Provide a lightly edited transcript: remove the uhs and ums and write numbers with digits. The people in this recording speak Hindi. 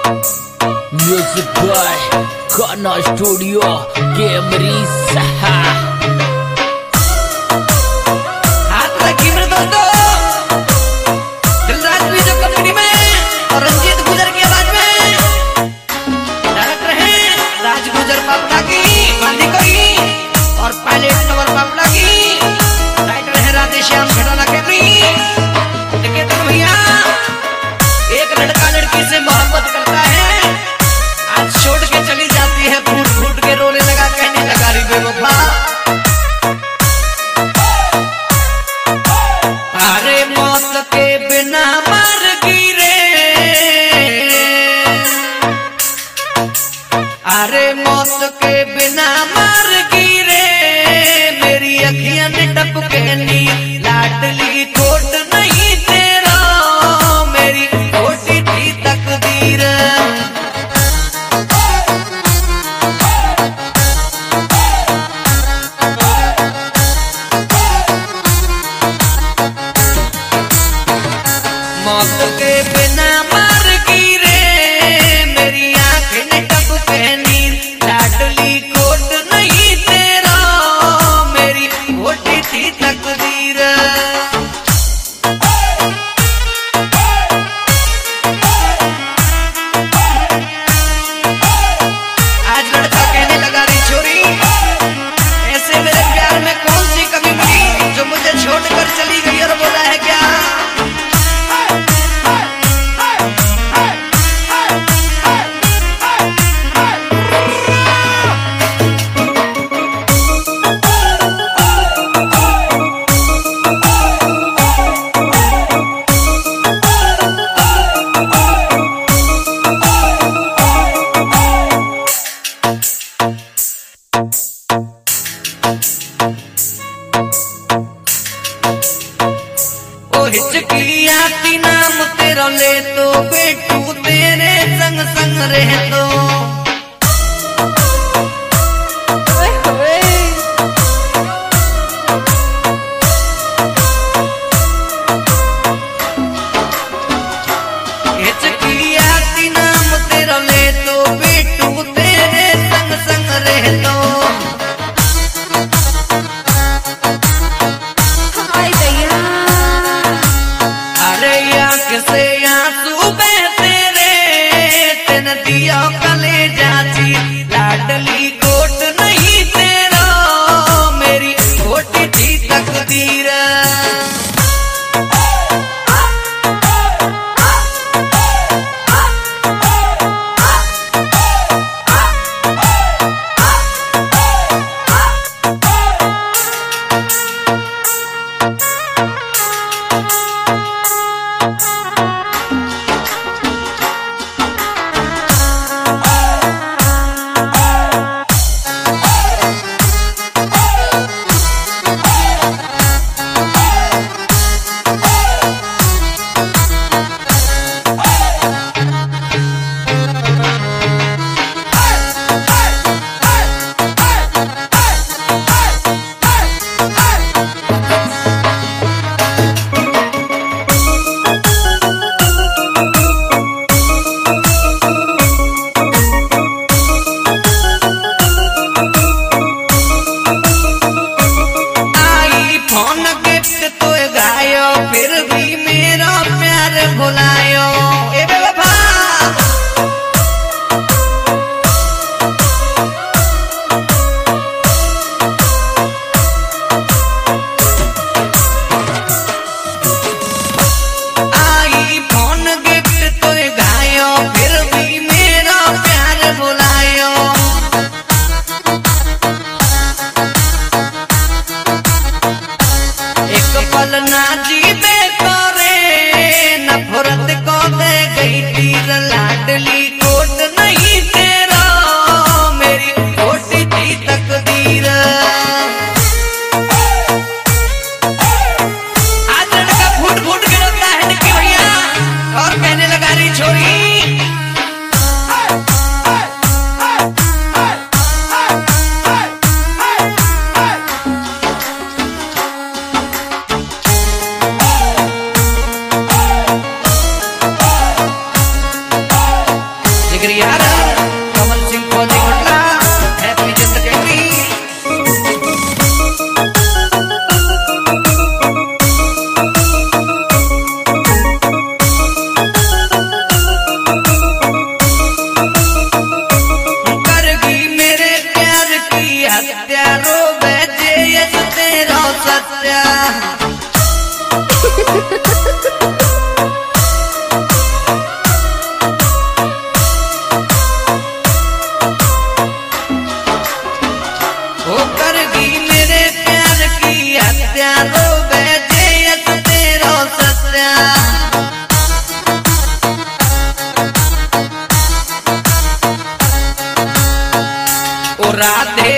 म्यूजिक बाय खाना स्टूडियो कैमरी सहा। हाथ रखी मेरे दोस्तों, दिलराज भी जो कंपनी में और रंजीत गुजर की आवाज में डायरेक्टर हैं राज गुजर पापड़ा की बांधी कोई और पायलट नवर पापड़ा की राइटर है राधेश्याम घटाला कैमरी। देखिए तो भैया, एक लड़का लड़की से मोहब्बत करता है, आज छोड़ के चली जाती है, फूट फूट के रोने लगा, कहने लगा रे बेवफा, अरे मौत के बिना मर गिरे, अरे मौत के बिना मर गिरे, मेरी अखियां ने टपके नींद, लाडली खोट नहीं तेरा, मेरी खोटी थी तकदीर। मौत के बिना मर गिरे, मेरी आंखें ने टपके नींद, लाडली खोट नहीं तेरा, मेरी खोटी थी तकदीर। आज लड़का कहने लगा रे छोरी, ऐसे मेरे प्यार में कौन सी कमी मिली जो मुझे छोड़कर चली गई, और बोला है क्या, हिचकी आती नाम तेरा ले तो बेटू तेरे संग संग रह तो, हिचकी आती नाम तेरा ले तो बेटू तेरे संग संग रह तो, से आंसू बहते रे, तेन दिया कले जाची, लाडली कोट नहीं तेरा, मेरी खोटी थी तकदीर। फिर भी मेरा प्यार भुलायो, ए बेवफा, आई फोन गिफ्ट तो गायो, फिर भी मेरा प्यार भुलायो, एक पल ना जीते करे, नफरत को दे गई तीर, लाडली कोट नहीं तेरा, मेरी खोटी थी तकदीर। आज लड़का फूट फूट के रोता है निकी भैया, और कहने लगा री छोरी, राधे